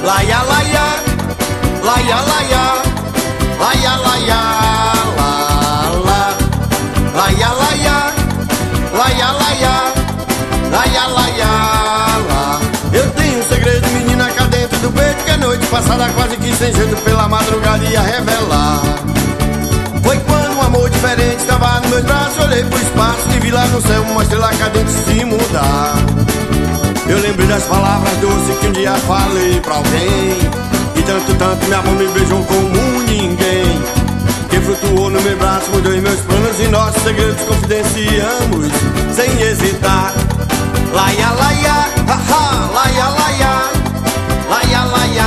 laia, laia, laia, laia, laia, laia, laia, laia, laia, laia, laia, laia. Eu tenho um segredo, menina, cá dentro do peito, que a noite passada quase que sem jeito pela madrugada ia revelar. Foi quando um amor diferente estava no meu braço, olhei pro espaço e vi lá no céu uma estrela cadente se mudar. Eu lembrei das palavras doces que um dia falei pra alguém, e tanto, tanto minha mão me beijou como ninguém. Quem flutuou no meu braço mudou em meus planos e nossos segredos confidenciamos sem hesitar. Laia, laia, ha ha, laia, laia, laia, laia,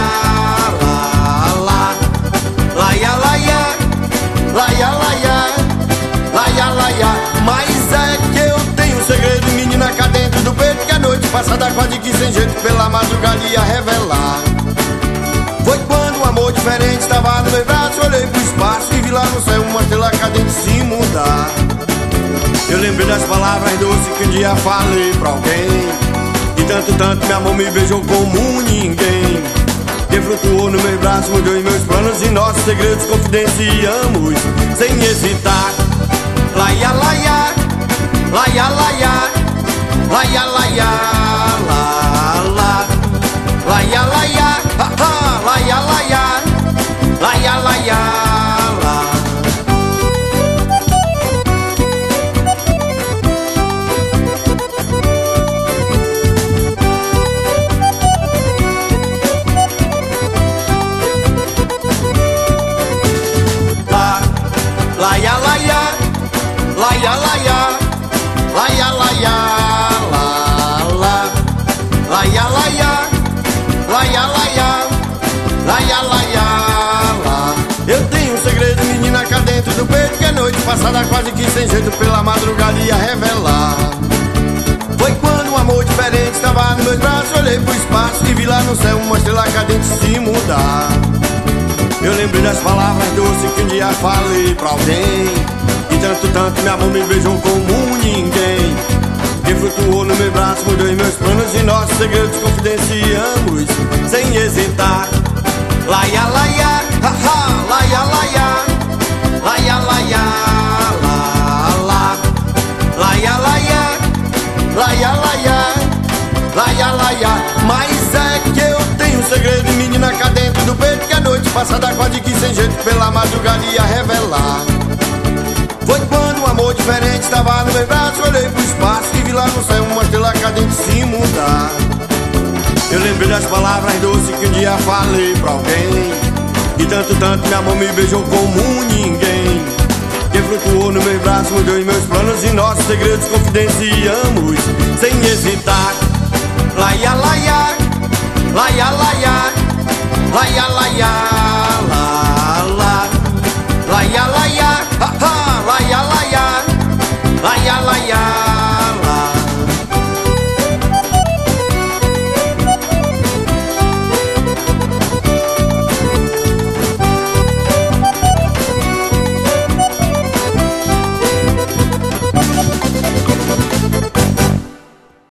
laia, laia, laia, laia, laia. Mas é que eu tenho um segredo, menina, cá dentro do peito, que a noite passada quase que sem jeito pela madrugada ia revelar. Foi quando um amor diferente estava no meu braço, olhei pro espaço e vi lá no céu uma estrela cadente se mudar. Eu lembrei das palavras doces que um dia falei pra alguém, e tanto, tanto minha mão me beijou como ninguém. Quem flutuou no meu braço mudou em meus planos e nossos segredos confidenciamos sem hesitar. Laia, laia, laia, laia, laia, laia, laia, laia, ha ha, laia, laia, laia, laia, laia, laia, laia, laia, laia, laia, laia, laia, laia, laia, laia. Eu tenho um segredo, menina, cá dentro do peito, que a noite passada quase que sem jeito pela madrugada ia revelar. Foi quando um amor diferente estava nos meus braços, olhei pro espaço e vi lá no céu uma estrela cadente se mudar. Eu lembrei das palavras doces que um dia falei pra alguém, e tanto, tanto minha mão me beijou como ninguém. Quem flutuou no meu braço mudou em meus planos e nossos segredos confidenciamos sem hesitar. Laia, laia, ha ha, laia, laia, laia, laia, laia, laia, laia, laia, laia. Mas é que eu tenho um segredo, menina, cá dentro do peito, que a noite passada quase que sem jeito pela madrugada ia revelar. Foi quando um amor diferente estava no meu braço, olhei pro espaço e vi lá no céu uma estrela cadente se mudar. Eu lembrei das palavras doces que um dia falei pra alguém, e tanto, tanto minha mão me beijou como ninguém. Quem flutuou no meu braço mudou em meus planos e nossos segredos confidenciamos sem hesitar. Laia, laia, laia, laia, laia, laia.